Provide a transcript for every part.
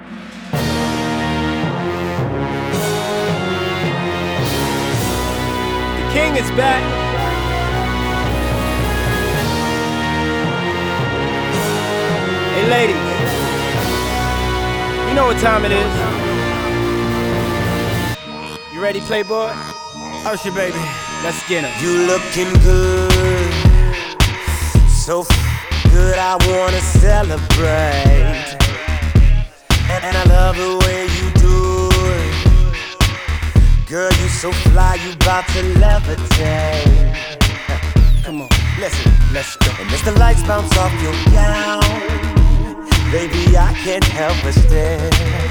The king is back. Hey ladies, you know what time it is. You ready, Playboy? Usher, baby, let's get 'em. You looking good, so good I wanna celebrate. And I love the way you do it. Girl, you so fly, you bout to levitate. Come on, listen, let's go. And as the lights bounce off your gown, baby, I can't help but stare.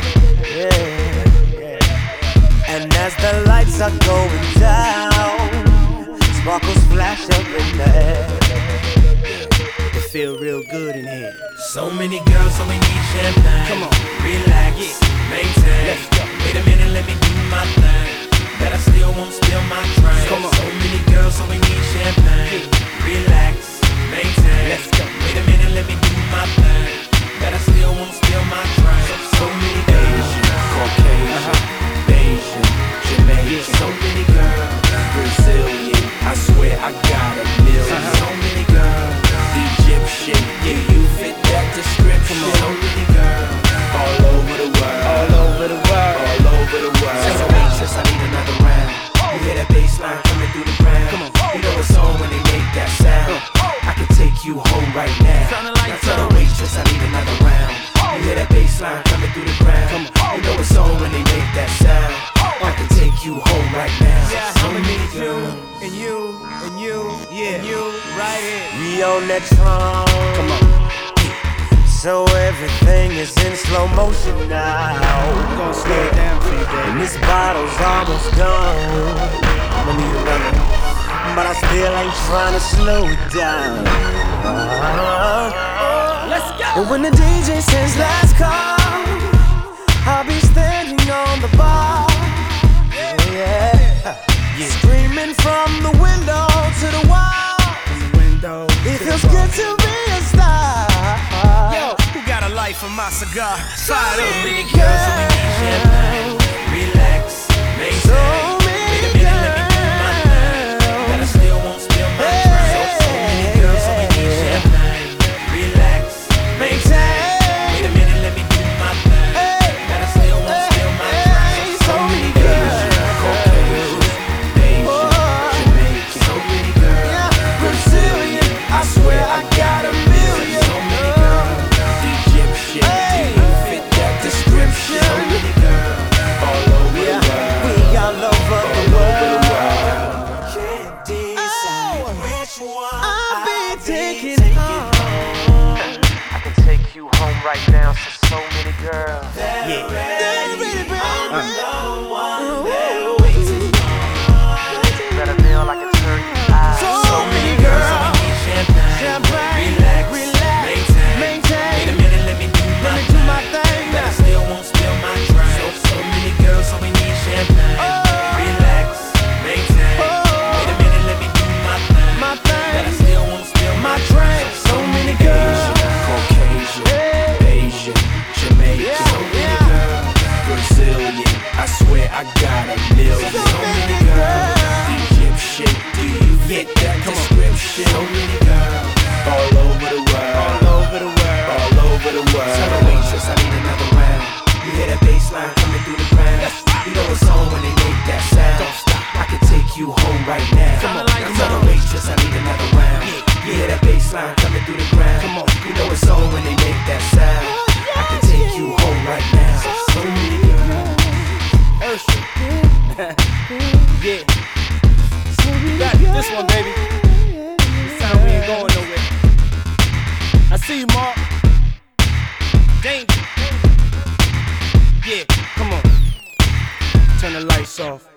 Yeah. And as the lights are going down, sparkles flash up in the air. It feel real good in here. So many girls, so we need champagne. Come on, relax, maintain. Let's go. Wait a minute, let me do my thing. That I still won't spill my drink. Come on. So many girls, so we need champagne. Relax, maintain. Let's go. Wait a minute, let me do my thing. That I still won't spill my drink. So many Asian, Caucasian, Bayesian, Jamaican. So many girls, Brazilian. I swear I got a million. So many girls, Egyptian. Yeah, you fit that description. So many girls, all over the world. All over the world. All over the world. As a waitress, I need another round. You hear that bass line coming through the ground. Come on. You know it's on when they make that sound. I can take you home right now. Now tell the waitress I need another round. You hear that bass line coming through the ground. Come on. You know it's on when they make that sound. I can take you home right now. Yeah, So I'ma many need you, girls. and you, and you, yeah, and you, right here. We on that throne. Come on. So everything is in slow motion now. I'm gonna slow it down for you, And baby. this bottle's almost done. I'ma need another, but I still ain't trying to slow it down. Let's go. And when the DJ says last call, I'll be standing on the bar. Yeah. Screaming from the window to the wall. Window. It feels good to be a star. Yo, who got a light for my cigar? Fire So up. many girls, so we need champagne. Relax, maintain. So Wait a minute, let me do my thing. That I still won't spill my drink. So many girls, so we need champagne. Relax, maintain. Wait a minute, let me do my thing. That I still won't spill my drink. So many girls, Caucasian, Asian, Jamaican. So many girls, Brazilian. I swear I got a million. So many girls, Egyptian. Do you fit that description? So many girls, all over the world. We all over the world. Can't decide which one I'll be taking home. I can take you home right now to so many girls. Better feel like a turkey eye. So many girls. Champagne. Relax, Maintain. Wait a minute, let me do my do my thing. That I still won't spill my drink. So many girls, so we need champagne. Relax, maintain. Wait a minute, let me do my thing. My thing. That I still won't spill my drink. So many girls. Caucasian, Asian, Jamaican. So many girls, Brazilian. I swear I got a million. So many girls, Egyptian. Do you fit that description? So many girls, all over the world. All over the world. All over the world. Tell the waitress I need another round. You hear that bass line coming through the ground. You know it's on when they make that sound. Don't stop. I can take you home right now. Come on, Now tell the waitress I need another round. You hear that bass line coming through the ground. Come on. You know it's on when they make that sound. I can take you home right now. So many girls. Usher. Yeah. Got this one, baby. This time we ain't going nowhere. I see you, Mark. Danger. Yeah, come on. Turn the lights off.